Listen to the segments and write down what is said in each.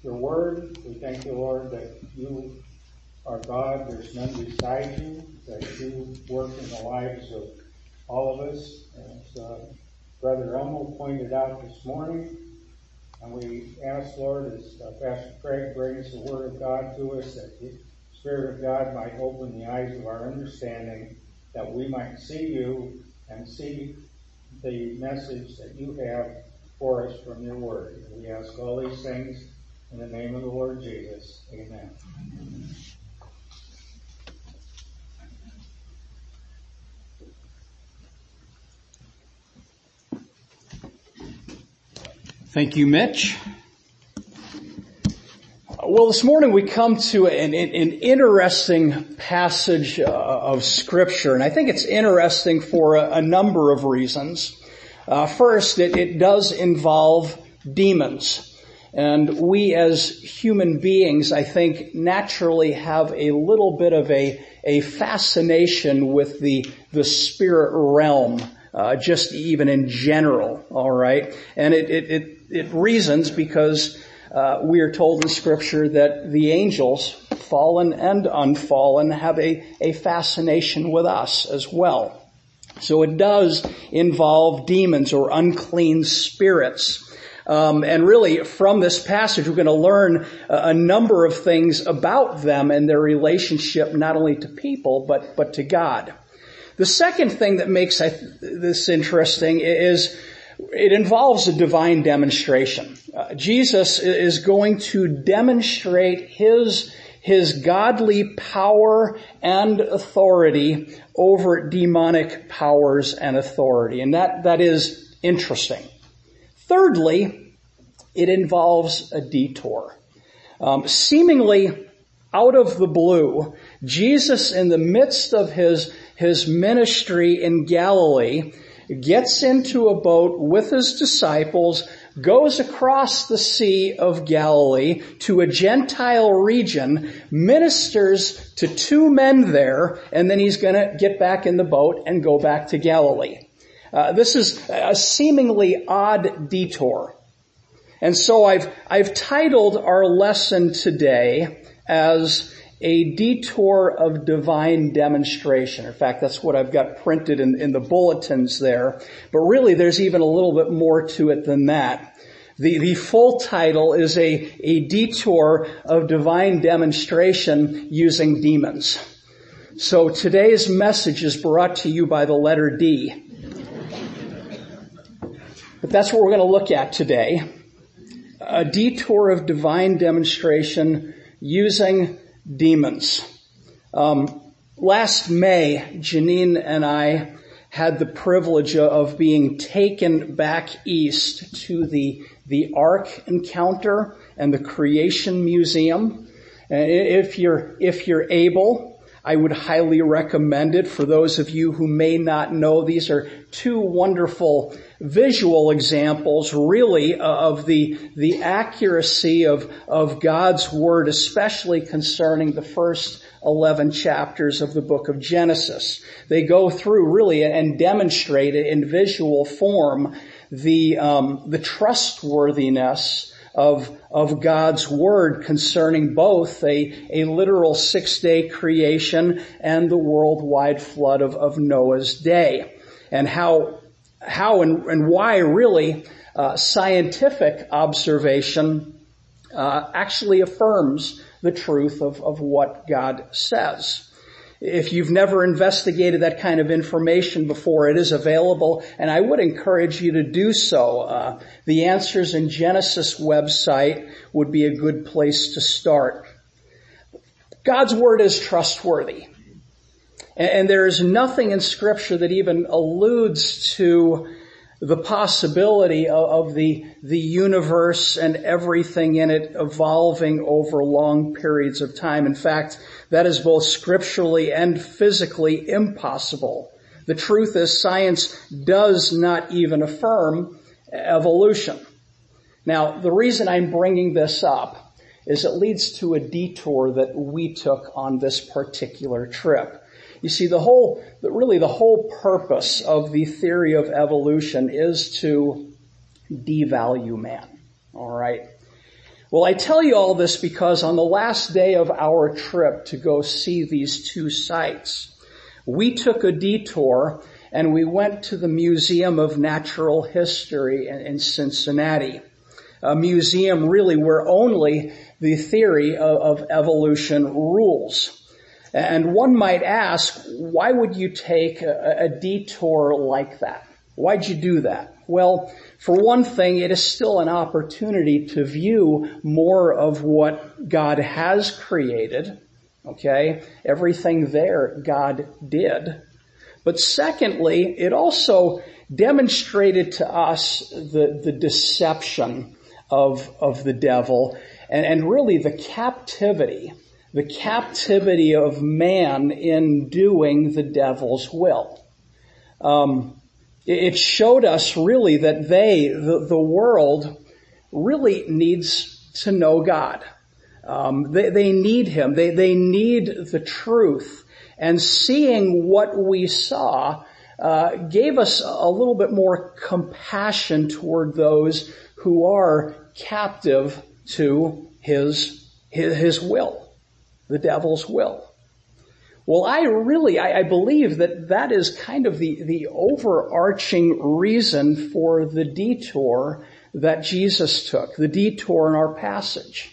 your word. We thank you, Lord, that you are God. There's none beside you, that you work in the lives of all of us. As Brother Elmo pointed out this morning, and we ask, Lord, as Pastor Craig brings the word of God to us, that the Spirit of God might open the eyes of our understanding, that we might see you and see the message that you have for us from your word. We ask all these things in the name of the Lord Jesus. Amen. Thank you, Mitch. Well, this morning we come to an interesting passage of Scripture, and I think it's interesting for a number of reasons. First, it does involve demons, and we as human beings, I think, naturally have a little bit of a fascination with the spirit realm. Just even in general, all right? And it reasons because we are told in Scripture that the angels, fallen and unfallen, have a fascination with us as well. So it does involve demons or unclean spirits. And really, from this passage, we're going to learn a number of things about them and their relationship not only to people, but to God. The second thing that makes this interesting is it involves a divine demonstration. Jesus is going to demonstrate his godly power and authority over demonic powers and authority. And that is interesting. Thirdly, it involves a detour. Seemingly out of the blue, Jesus, in the midst of his ministry in Galilee, gets into a boat with his disciples, goes across the Sea of Galilee to a Gentile region, ministers to two men there, and then he's going to get back in the boat and go back to Galilee. This is a seemingly odd detour. And so I've titled our lesson today as a detour of divine demonstration. In fact, that's what I've got printed in the bulletins there. But really, there's even a little bit more to it than that. The full title is a detour of divine demonstration using demons. So today's message is brought to you by the letter D. But that's what we're going to look at today. A detour of divine demonstration using demons. Last May, Janine and I had the privilege of being taken back east to the Ark Encounter and the Creation Museum. And if you're able, I would highly recommend it. For those of you who may not know, these are two wonderful visual examples, really, of the accuracy of God's Word, especially concerning the first 11 chapters of the book of Genesis. They go through really and demonstrate in visual form the trustworthiness of God's Word concerning both a literal 6-day creation and the worldwide flood of Noah's day. And how and why really scientific observation actually affirms the truth of what God says. If you've never investigated that kind of information before, it is available, and I would encourage you to do so. The Answers in Genesis website would be a good place to start. God's Word is trustworthy. And there is nothing in Scripture that even alludes to the possibility of the universe and everything in it evolving over long periods of time. In fact, that is both scripturally and physically impossible. The truth is, science does not even affirm evolution. Now, the reason I'm bringing this up is it leads to a detour that we took on this particular trip. You see, the whole purpose of the theory of evolution is to devalue man. All right. Well, I tell you all this because on the last day of our trip to go see these two sites, we took a detour and we went to the Museum of Natural History in Cincinnati. A museum really where only the theory of evolution rules. And one might ask, why would you take a detour like that? Why'd you do that? Well, for one thing, it is still an opportunity to view more of what God has created. Okay? Everything there God did. But secondly, it also demonstrated to us the deception of the devil and really the captivity of man in doing the devil's will. It showed us really that the world really needs to know God. They need Him. They need the truth. And seeing what we saw gave us a little bit more compassion toward those who are captive to his will, the devil's will. Well, I believe that is kind of the overarching reason for the detour that Jesus took, the detour in our passage.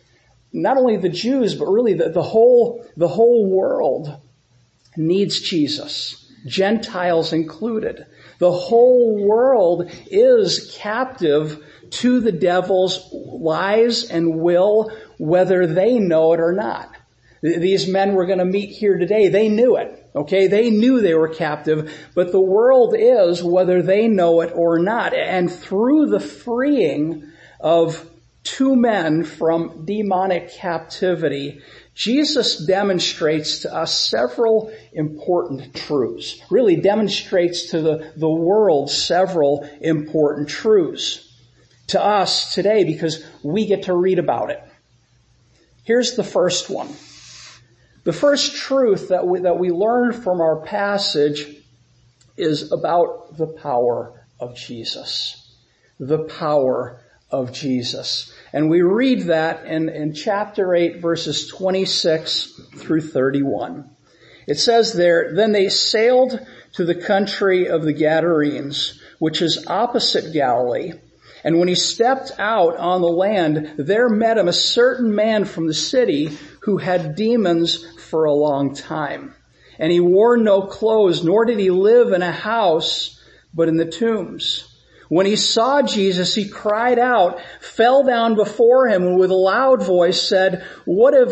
Not only the Jews, but really the whole world needs Jesus, Gentiles included. The whole world is captive to the devil's lies and will, whether they know it or not. These men we're going to meet here today, they knew it. Okay, they knew they were captive, but the world is, whether they know it or not. And through the freeing of two men from demonic captivity, Jesus demonstrates to us several important truths. Really demonstrates to the world several important truths. To us today, because we get to read about it. Here's the first one. The first truth that we learn from our passage is about the power of Jesus. The power of Jesus. And we read that in chapter 8, verses 26 through 31. It says there, "Then they sailed to the country of the Gadarenes, which is opposite Galilee. And when he stepped out on the land, there met him a certain man from the city who had demons for a long time. And he wore no clothes, nor did he live in a house, but in the tombs. When he saw Jesus, he cried out, fell down before him, and with a loud voice said, what have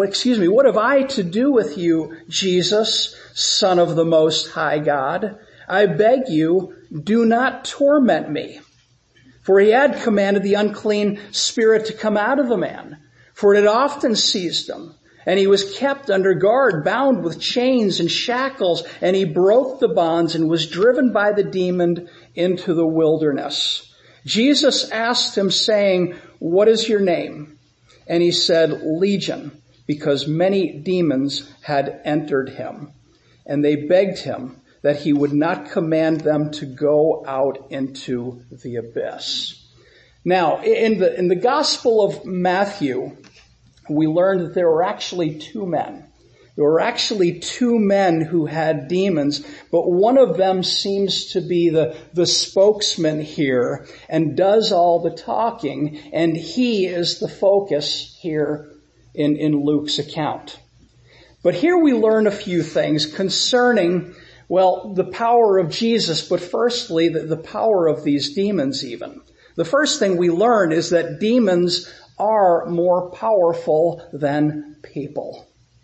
I to do with you, Jesus, Son of the Most High God? I beg you, do not torment me. For he had commanded the unclean spirit to come out of the man, for it had often seized him. And he was kept under guard, bound with chains and shackles, and he broke the bonds and was driven by the demon into the wilderness. Jesus asked him, saying, what is your name? And he said, Legion, because many demons had entered him. And they begged him that he would not command them to go out into the abyss. Now, in the Gospel of Matthew, we learned that there were actually two men. There were actually two men who had demons, but one of them seems to be the spokesman here and does all the talking, and he is the focus here in Luke's account. But here we learn a few things concerning, well, the power of Jesus, but firstly, the power of these demons even. The first thing we learn is that demons are more powerful than people.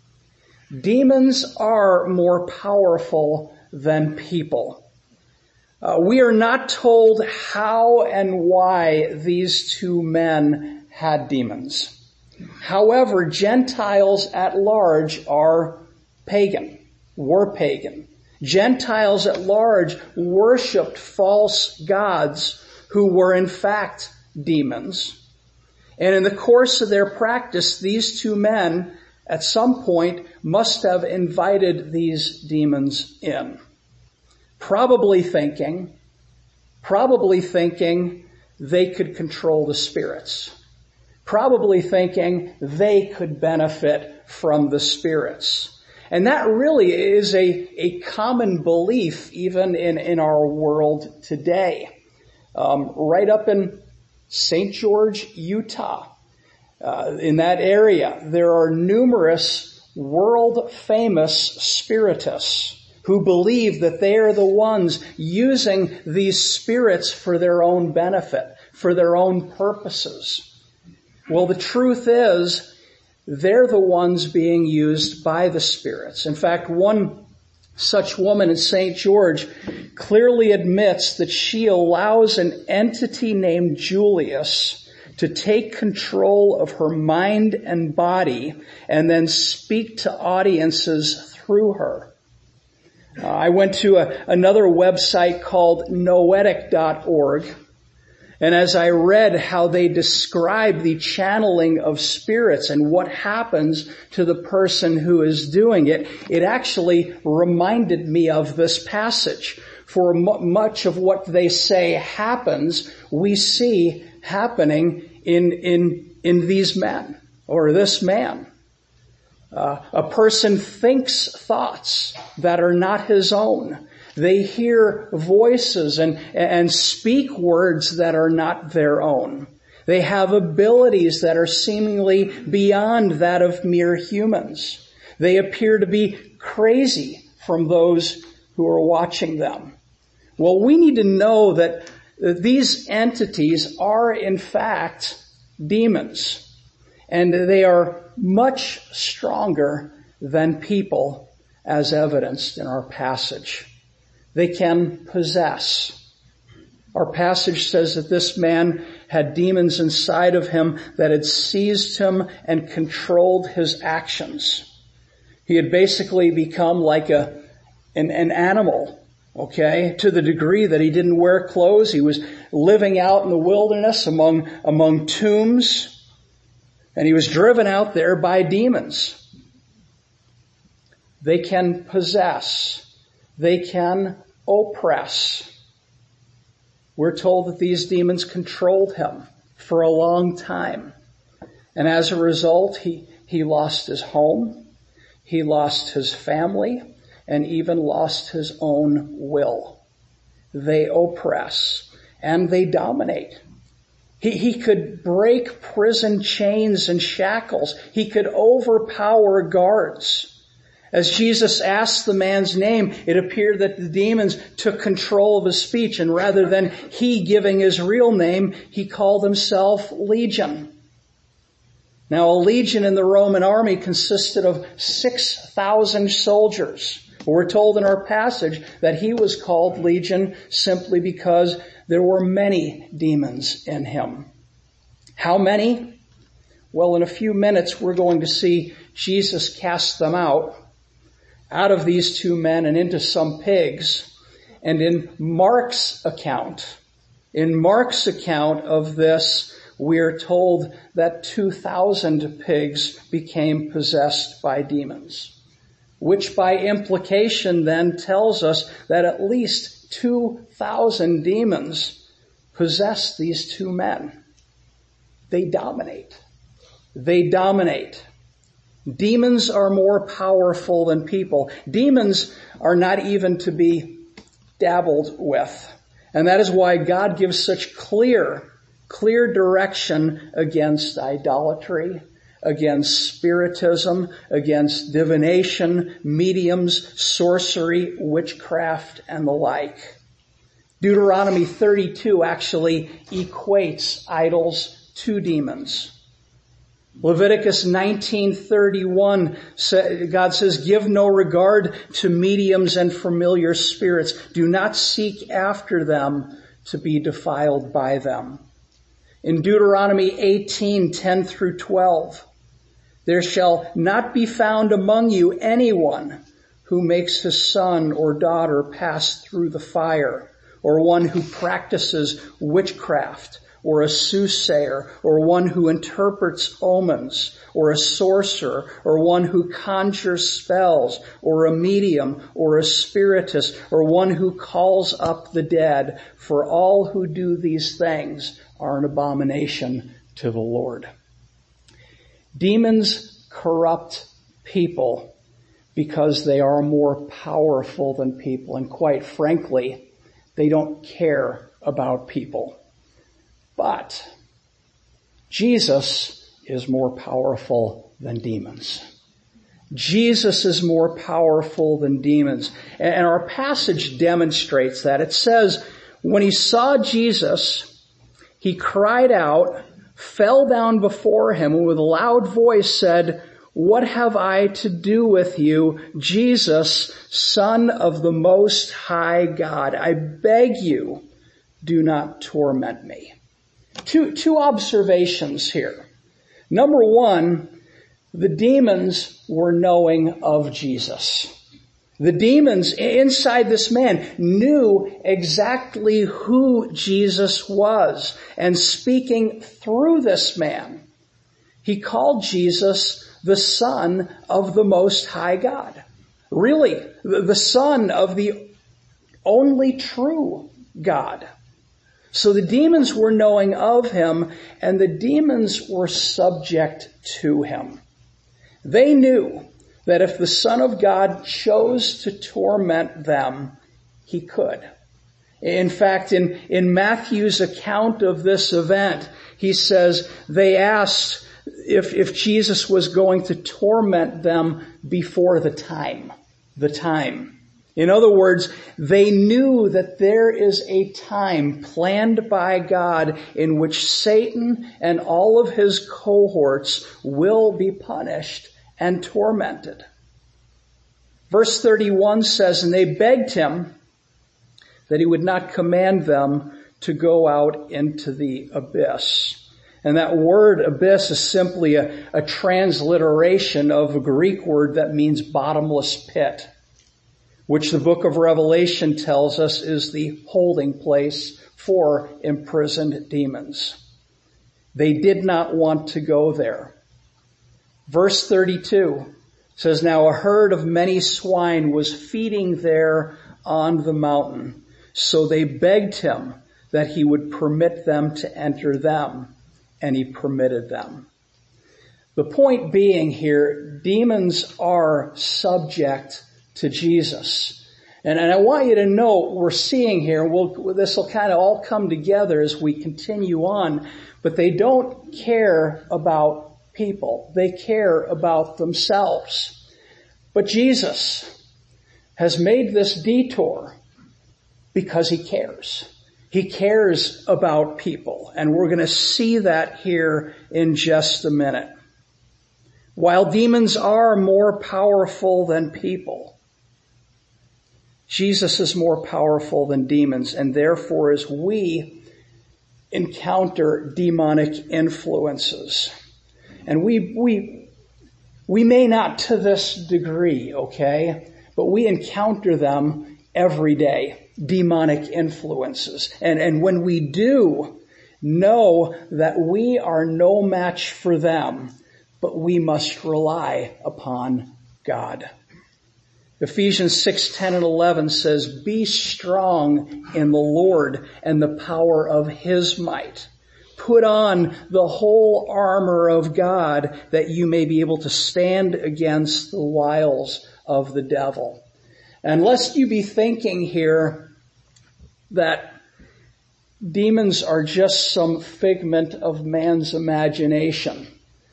Demons are more powerful than people. We are not told how and why these two men had demons. However, Gentiles at large are pagan, were pagan. Gentiles at large worshipped false gods who were in fact demons. And in the course of their practice, these two men at some point must have invited these demons in. Probably thinking they could control the spirits. probably thinking they could benefit from the spirits. And that really is a common belief even in our world today. Right up in St. George, Utah, in that area, there are numerous world-famous spiritists who believe that they are the ones using these spirits for their own benefit, for their own purposes. Well, the truth is, they're the ones being used by the spirits. In fact, one such woman in St. George clearly admits that she allows an entity named Julius to take control of her mind and body and then speak to audiences through her. I went to another website called noetic.org. And as I read how they describe the channeling of spirits and what happens to the person who is doing it, it actually reminded me of this passage. For much of what they say happens, we see happening in these men, or this man. A person thinks thoughts that are not his own. They hear voices and speak words that are not their own. They have abilities that are seemingly beyond that of mere humans. They appear to be crazy from those who are watching them. Well, we need to know that these entities are in fact demons, and they are much stronger than people, as evidenced in our passage. They can possess. Our passage says that this man had demons inside of him that had seized him and controlled his actions. He had basically become like an animal, okay, to the degree that he didn't wear clothes. He was living out in the wilderness among tombs, and he was driven out there by demons. They can possess. They can oppress. We're told that these demons controlled him for a long time. And as a result, he lost his home, he lost his family, and even lost his own will. They oppress and they dominate. He could break prison chains and shackles. He could overpower guards. As Jesus asked the man's name, it appeared that the demons took control of his speech, and rather than he giving his real name, he called himself Legion. Now, a legion in the Roman army consisted of 6,000 soldiers. We're told in our passage that he was called Legion simply because there were many demons in him. How many? Well, in a few minutes, we're going to see Jesus cast them out of these two men and into some pigs. And in Mark's account of this, we're told that 2,000 pigs became possessed by demons, which by implication then tells us that at least 2,000 demons possess these two men. They dominate. They dominate. Demons are more powerful than people. Demons are not even to be dabbled with. And that is why God gives such clear direction against idolatry, against spiritism, against divination, mediums, sorcery, witchcraft, and the like. Deuteronomy 32 actually equates idols to demons. Leviticus 19:31, God says, "Give no regard to mediums and familiar spirits. Do not seek after them to be defiled by them." In Deuteronomy 18:10 through 12, "There shall not be found among you anyone who makes his son or daughter pass through the fire, or one who practices witchcraft, or a soothsayer, or one who interprets omens, or a sorcerer, or one who conjures spells, or a medium, or a spiritist, or one who calls up the dead. For all who do these things are an abomination to the Lord." Demons corrupt people because they are more powerful than people. And quite frankly, they don't care about people. But Jesus is more powerful than demons. Jesus is more powerful than demons. And our passage demonstrates that. It says, when he saw Jesus, he cried out, fell down before him, and with a loud voice said, "What have I to do with you, Jesus, Son of the Most High God? I beg you, do not torment me." Two observations here. Number one, the demons were knowing of Jesus. The demons inside this man knew exactly who Jesus was. And speaking through this man, he called Jesus the Son of the Most High God. Really, the Son of the only true God. So the demons were knowing of him, and the demons were subject to him. They knew that if the Son of God chose to torment them, he could. In fact, in Matthew's account of this event, he says they asked if Jesus was going to torment them before the time. In other words, they knew that there is a time planned by God in which Satan and all of his cohorts will be punished and tormented. Verse 31 says, "And they begged him that he would not command them to go out into the abyss." And that word abyss is simply a transliteration of a Greek word that means bottomless pit, which the book of Revelation tells us is the holding place for imprisoned demons. They did not want to go there. Verse 32 says, "Now a herd of many swine was feeding there on the mountain. So they begged him that he would permit them to enter them, and he permitted them." The point being here, demons are subject to Jesus. And I want you to know what we're seeing here. This will kind of all come together as we continue on, but they don't care about people. They care about themselves. But Jesus has made this detour because he cares. He cares about people. And we're going to see that here in just a minute. While demons are more powerful than people, Jesus is more powerful than demons. And therefore, as we encounter demonic influences, and we may not to this degree, okay? But we encounter them every day, demonic influences. And when we do, know that we are no match for them, but we must rely upon God. Ephesians 6:10 and 11 says, "Be strong in the Lord and the power of his might. Put on the whole armor of God that you may be able to stand against the wiles of the devil." And lest you be thinking here that demons are just some figment of man's imagination,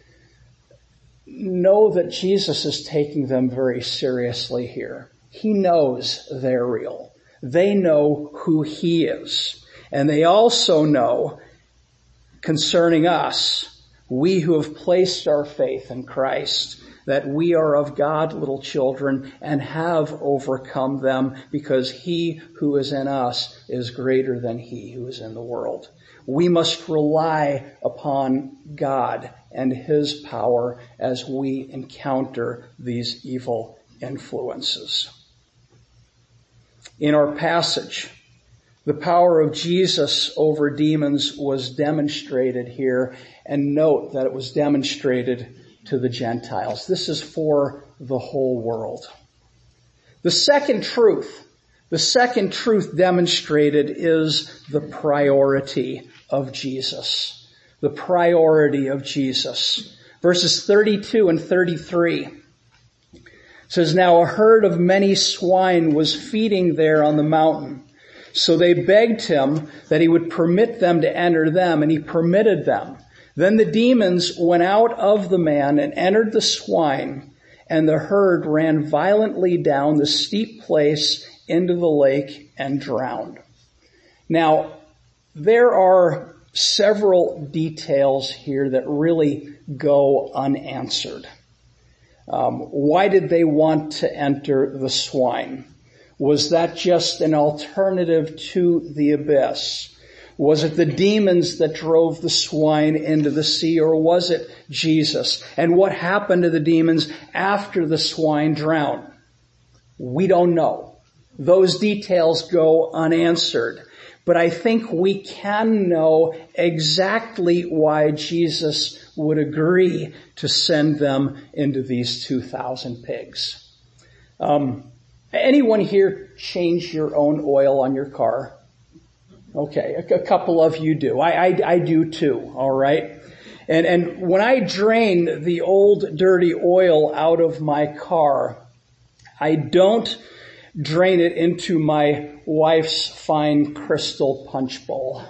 know that Jesus is taking them very seriously here. He knows they're real. They know who he is. And they also know concerning us, we who have placed our faith in Christ, that we are of God, little children, and have overcome them, because he who is in us is greater than he who is in the world. We must rely upon God and his power as we encounter these evil influences. In our passage, the power of Jesus over demons was demonstrated here, and note that it was demonstrated to the Gentiles. This is for the whole world. The second truth demonstrated is the priority of Jesus. The priority of Jesus. Verses 32 and 33. It says, "Now a herd of many swine was feeding there on the mountain. So they begged him that he would permit them to enter them, and he permitted them. Then the demons went out of the man and entered the swine, and the herd ran violently down the steep place into the lake and drowned." Now, there are several details here that really go unanswered. Why did they want to enter the swine? Was that just an alternative to the abyss? Was it the demons that drove the swine into the sea, or was it Jesus? And what happened to the demons after the swine drowned? We don't know. Those details go unanswered. But I think we can know exactly why Jesus would agree to send them into these 2,000 pigs. Anyone here change your own oil on your car? Okay, a couple of you do. I do too, all right? And when I drain the old dirty oil out of my car, I don't drain it into my wife's fine crystal punch bowl.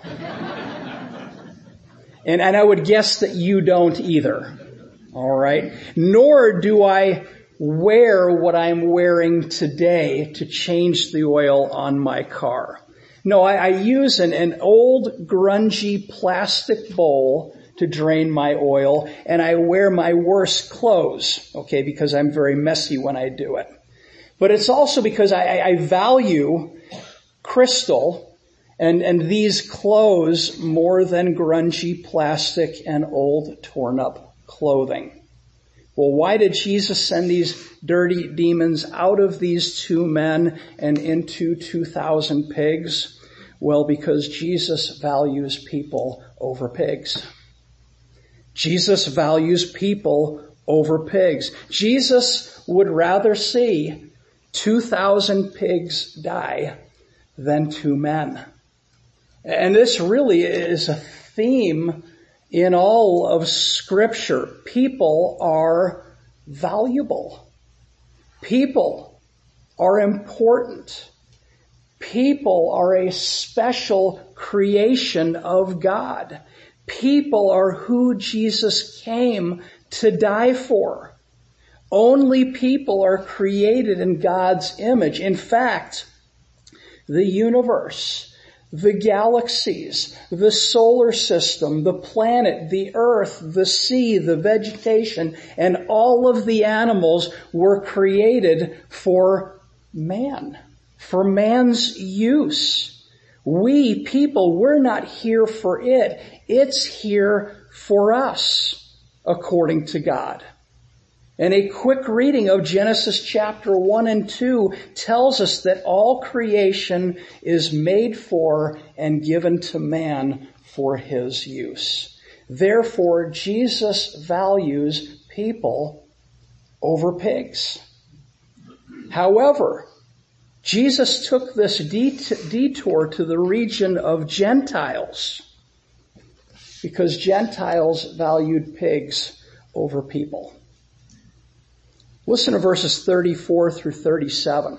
And I would guess that you don't either. All right? Nor do I wear what I'm wearing today to change the oil on my car. No, I use an old grungy plastic bowl to drain my oil, and I wear my worst clothes, okay, because I'm very messy when I do it. But it's also because I value crystal and these clothes more than grungy plastic and old torn up clothing. Well, why did Jesus send these dirty demons out of these two men and into 2,000 pigs? Well, because Jesus values people over pigs. Jesus values people over pigs. Jesus would rather see 2,000 pigs die than 2 men. And this really is a theme in all of Scripture. People are valuable. People are important. People are a special creation of God. People are who Jesus came to die for. Only people are created in God's image. In fact, the universe, the galaxies, the solar system, the planet, the earth, the sea, the vegetation, and all of the animals were created for man, for man's use. We people, we're not here for it. It's here for us, according to God. And a quick reading of Genesis chapter 1 and 2 tells us that all creation is made for and given to man for his use. Therefore, Jesus values people over pigs. However, Jesus took this detour to the region of Gentiles because Gentiles valued pigs over people. Listen to verses 34 through 37. It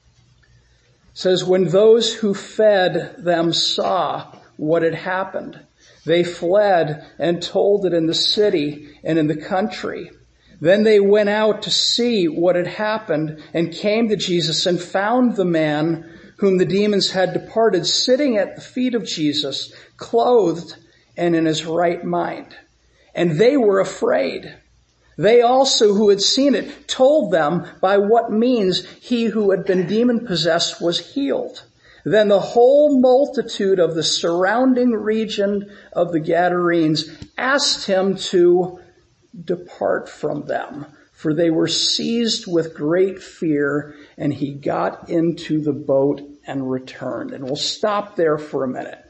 says, "When those who fed them saw what had happened, they fled and told it in the city and in the country. Then they went out to see what had happened and came to Jesus and found the man whom the demons had departed sitting at the feet of Jesus, clothed and in his right mind. And they were afraid. They also who had seen it told them by what means he who had been demon-possessed was healed. Then the whole multitude of the surrounding region of the Gadarenes asked him to depart from them, for they were seized with great fear, and he got into the boat and returned." And we'll stop there for a minute.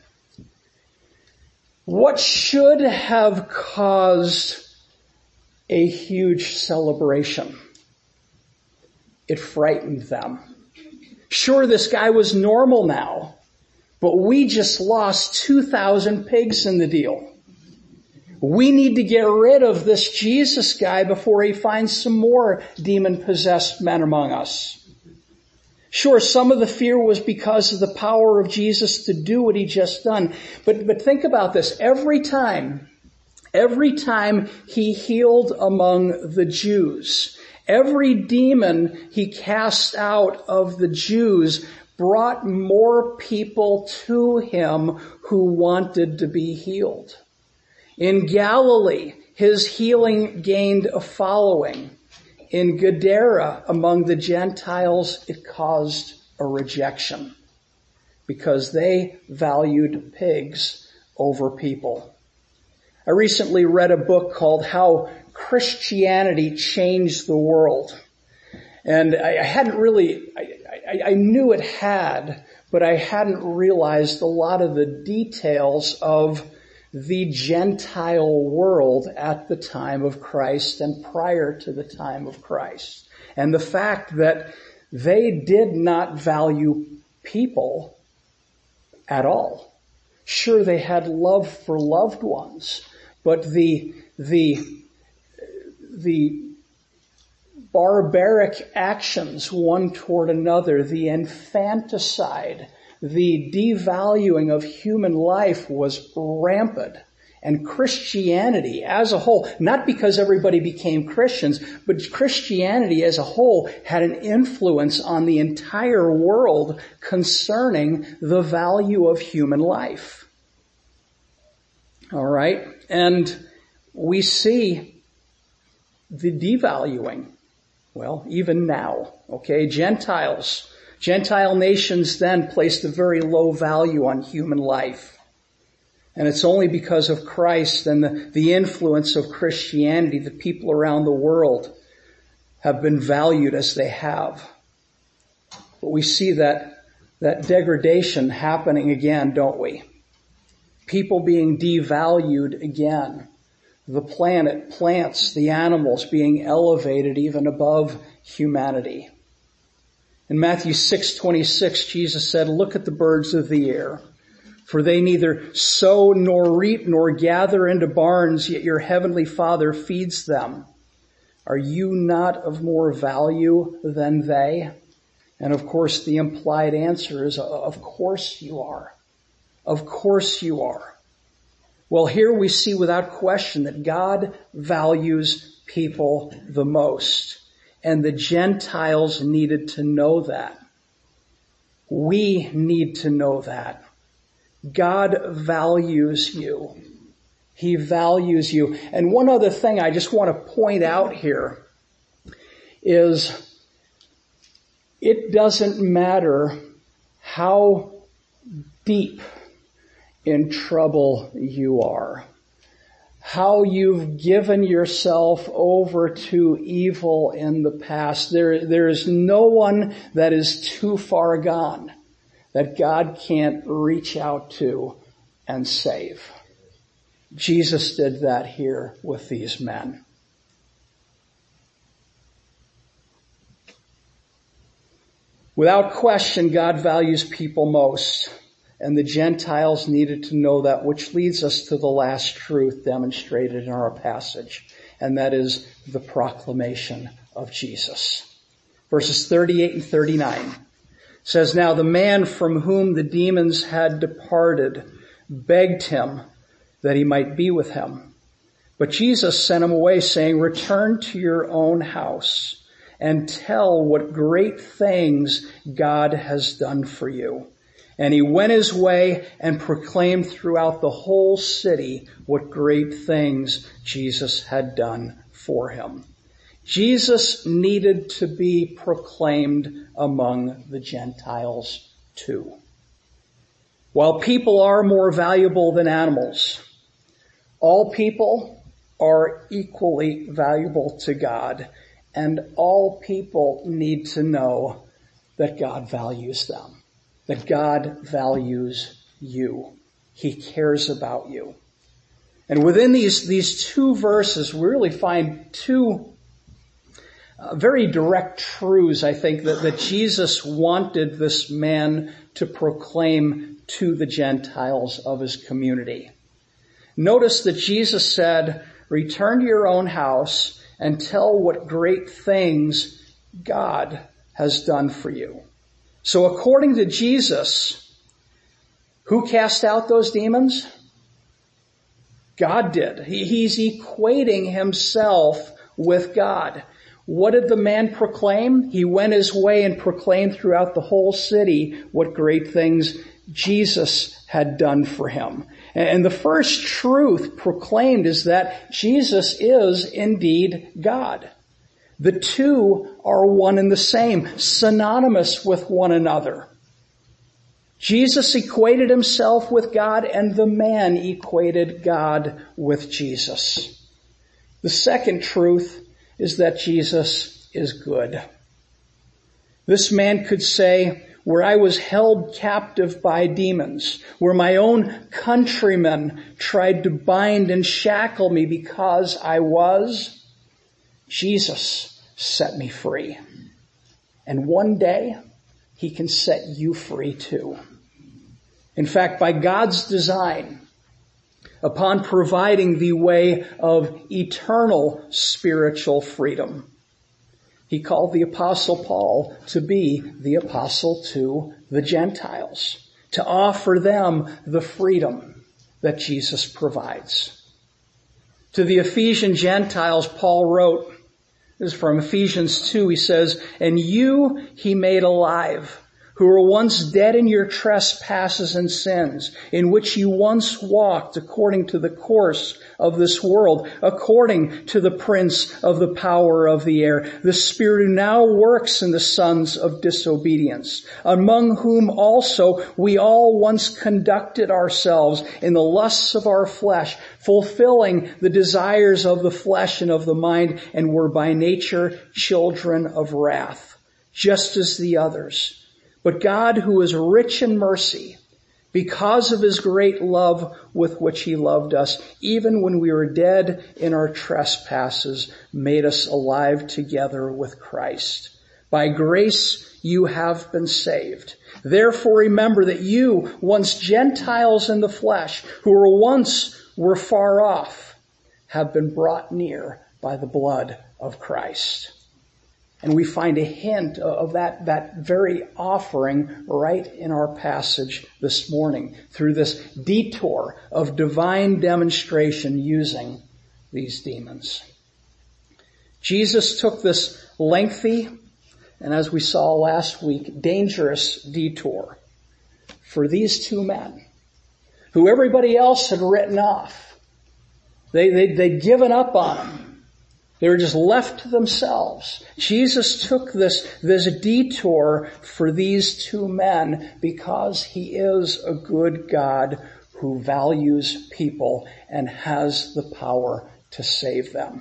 What should have caused a huge celebration? It frightened them. Sure, this guy was normal now, but we just lost 2,000 pigs in the deal. We need to get rid of this Jesus guy before he finds some more demon-possessed men among us. Sure, some of the fear was because of the power of Jesus to do what he just done. But think about this. Every time he healed among the Jews, every demon he cast out of the Jews brought more people to him who wanted to be healed. In Galilee, his healing gained a following. In Gadara, among the Gentiles, it caused a rejection because they valued pigs over people. I recently read a book called How Christianity Changed the World. And I knew it had, but I hadn't realized a lot of the details of the Gentile world at the time of Christ and prior to the time of Christ. And the fact that they did not value people at all. Sure, they had love for loved ones, but the barbaric actions one toward another, the infanticide, the devaluing of human life was rampant. And Christianity as a whole, not because everybody became Christians, but Christianity as a whole had an influence on the entire world concerning the value of human life. All right? And we see the devaluing. Well, even now, okay? Gentile nations then placed a very low value on human life. And it's only because of Christ and the influence of Christianity that people around the world have been valued as they have. But we see that degradation happening again, don't we? People being devalued again. The planet, plants, the animals being elevated even above humanity. In Matthew 6:26, Jesus said, "Look at the birds of the air, for they neither sow nor reap nor gather into barns, yet your heavenly Father feeds them. Are you not of more value than they?" And of course, the implied answer is, of course you are. Of course you are. Well, here we see without question that God values people the most. And the Gentiles needed to know that. We need to know that. God values you. He values you. And one other thing I just want to point out here is it doesn't matter how deep in trouble you are, how you've given yourself over to evil in the past. There is no one that is too far gone that God can't reach out to and save. Jesus did that here with these men. Without question, God values people most. And the Gentiles needed to know that, which leads us to the last truth demonstrated in our passage. And that is the proclamation of Jesus. Verses 38 and 39 says, "Now the man from whom the demons had departed begged him that he might be with him. But Jesus sent him away, saying, 'Return to your own house and tell what great things God has done for you.' And he went his way and proclaimed throughout the whole city what great things Jesus had done for him." Jesus needed to be proclaimed among the Gentiles too. While people are more valuable than animals, all people are equally valuable to God, and all people need to know that God values them. That God values you. He cares about you. And within these two verses, we really find two very direct truths, I think, that Jesus wanted this man to proclaim to the Gentiles of his community. Notice that Jesus said, return to your own house and tell what great things God has done for you. So according to Jesus, who cast out those demons? God did. He's equating himself with God. What did the man proclaim? He went his way and proclaimed throughout the whole city what great things Jesus had done for him. And the first truth proclaimed is that Jesus is indeed God. The two are one and the same, synonymous with one another. Jesus equated himself with God, and the man equated God with Jesus. The second truth is that Jesus is good. This man could say, where I was held captive by demons, where my own countrymen tried to bind and shackle me because I was, Jesus set me free. And one day, he can set you free too. In fact, by God's design, upon providing the way of eternal spiritual freedom, he called the Apostle Paul to be the apostle to the Gentiles, to offer them the freedom that Jesus provides. To the Ephesian Gentiles, Paul wrote, this is from Ephesians 2, he says, and you he made alive, who were once dead in your trespasses and sins, in which you once walked according to the course of this world, according to the prince of the power of the air, the spirit who now works in the sons of disobedience, among whom also we all once conducted ourselves in the lusts of our flesh, fulfilling the desires of the flesh and of the mind, and were by nature children of wrath, just as the others. But God, who is rich in mercy, because of his great love with which he loved us, even when we were dead in our trespasses, made us alive together with Christ. By grace you have been saved. Therefore remember that you, once Gentiles in the flesh, who were far off, have been brought near by the blood of Christ. And we find a hint of that very offering right in our passage this morning through this detour of divine demonstration using these demons. Jesus took this lengthy, and as we saw last week, dangerous detour for these two men who everybody else had written off. They'd given up on him. They were just left to themselves. Jesus took this detour for these two men because he is a good God who values people and has the power to save them.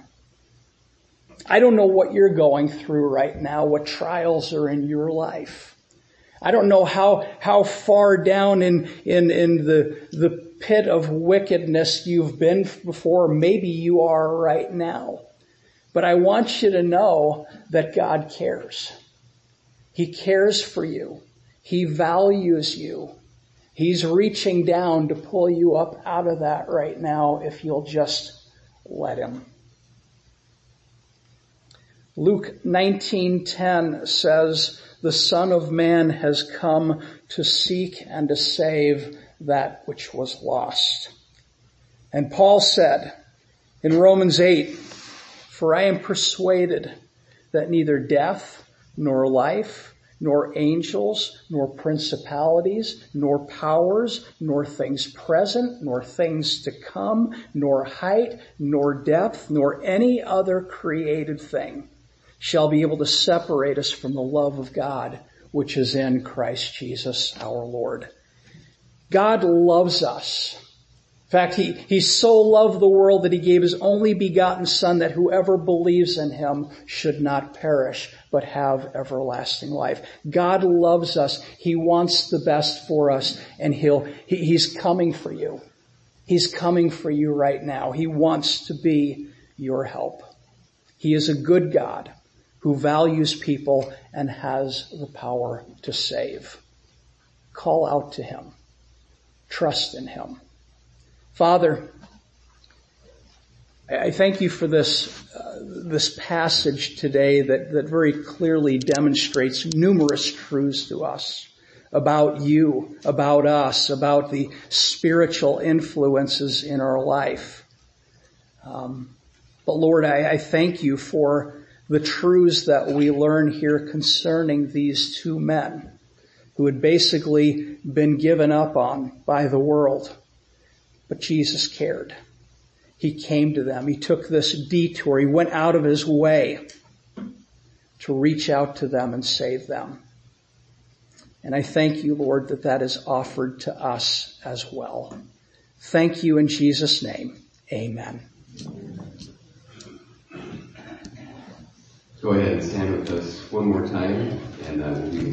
I don't know what you're going through right now, what trials are in your life. I don't know how far down in the pit of wickedness you've been before. Maybe you are right now. But I want you to know that God cares. He cares for you. He values you. He's reaching down to pull you up out of that right now if you'll just let him. Luke 19:10 says, the Son of Man has come to seek and to save that which was lost. And Paul said in Romans 8, for I am persuaded that neither death, nor life, nor angels, nor principalities, nor powers, nor things present, nor things to come, nor height, nor depth, nor any other created thing shall be able to separate us from the love of God, which is in Christ Jesus our Lord. God loves us. In fact, he so loved the world that he gave his only begotten Son, that whoever believes in him should not perish, but have everlasting life. God loves us. He wants the best for us, and he's coming for you. He's coming for you right now. He wants to be your help. He is a good God who values people and has the power to save. Call out to him. Trust in him. Father, I thank you for this passage today that very clearly demonstrates numerous truths to us about you, about us, about the spiritual influences in our life. But Lord, I thank you for the truths that we learn here concerning these two men who had basically been given up on by the world. But Jesus cared. He came to them. He took this detour. He went out of his way to reach out to them and save them. And I thank you, Lord, that is offered to us as well. Thank you in Jesus' name. Amen. Go ahead and stand with us one more time, and we'll be